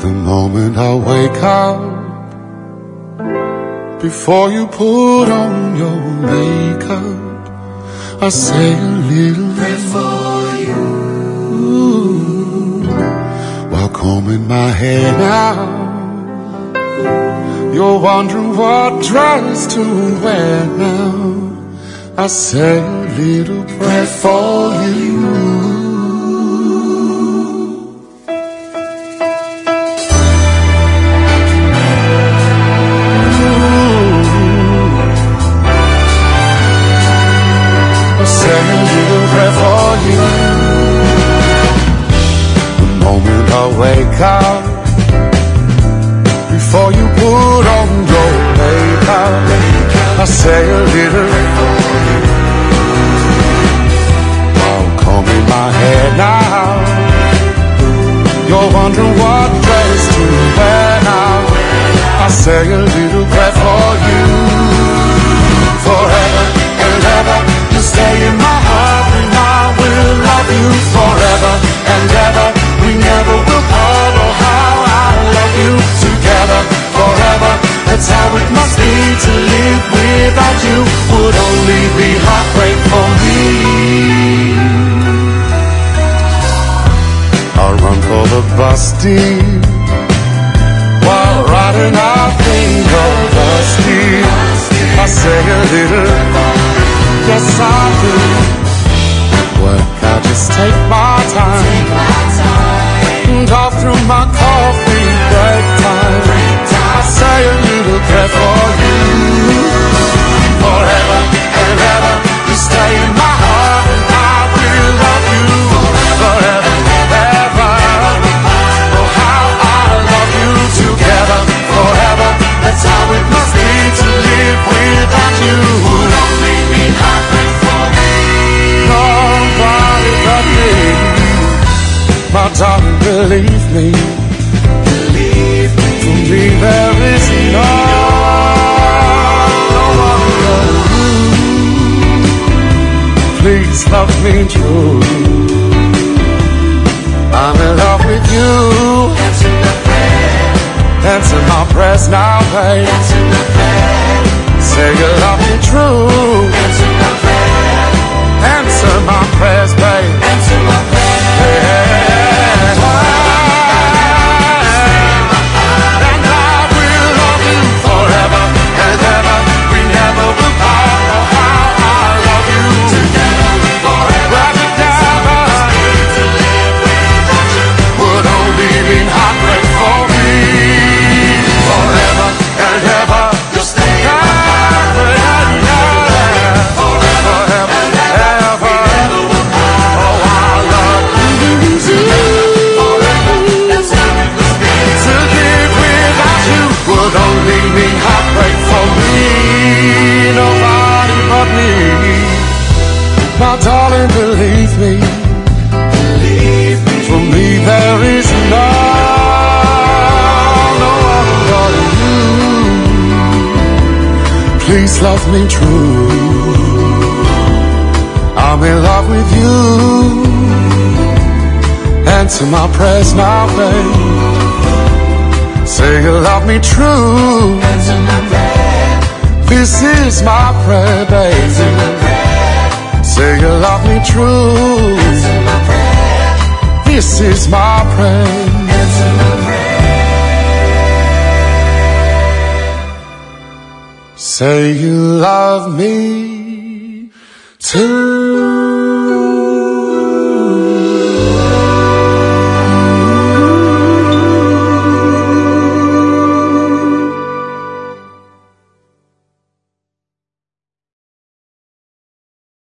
The moment I wake up, before you put on your makeup, I say a little prayer for you. While combing my hair now, you're wondering what dress to wear now. I say a little prayer for you. I say a little prayer for you. The moment I wake up, before you put on your makeup, I say a little prayer for you. While combing my hair now, you're wondering what dress to wear now. I say a little prayer for you. Forever and ever, you stay in my heart, and I will love you forever and ever. We never will part. Oh, how I love you. Together forever, that's how it must be. To live without you would only be heartbreak for me. I'll run for the bus deep, while riding I think of the steep. I say a little, yes I do. Work, I just take my time, talk through my coffee break time. I say a little prayer for you. Forever and ever, you stay in my heart, and I will love you forever and ever. Oh, how I love you. Together forever, that's how it must be. To live without you would only be heartbreak for me. Nobody but me, my darling, believe me. For me there is no one but you. Please love me true. I'm in love with you. Answer my prayer. Answer my prayers now, babe. Answer my prayer. Say you love me true. Answer my prayer. Answer my prayers, babe. Answer my prayer. And I will love you forever and ever. We never will part. Oh, how I love you. Together forever. Together. To live without you would only mean heartbreak for me. Forever and ever. You'll stay in my heart. Forever and ever. We never will part. Oh, I love you. Forever. That's how it must be. To live without you would only mean heartbreak for me. Nobody but me. My darling, believe me. Believe me. For me there is no other but you. Please love me true. I'm in love with you. Answer my prayers now, babe. Say you love me true. Answer my prayer. This is my prayer, babe. Answer my prayer. Say you love me true. Answer my prayer. This is my prayer. Answer my prayer. Say you love me too.